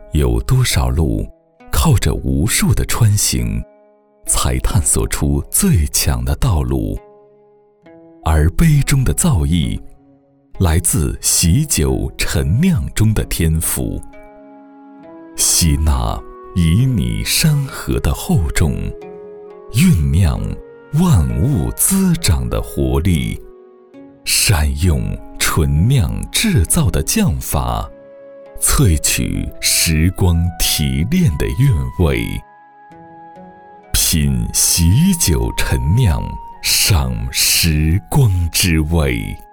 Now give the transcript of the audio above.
有多少路，靠着无数的穿行，才探索出最强的道路。而杯中的造诣，来自喜酒陈酿中的天赋。吸纳旖旎山河的厚重，酝酿万物滋长的活力，善用纯酿制造的匠法，萃取时光提炼的韵味。品喜酒陈酿，赏时光之味。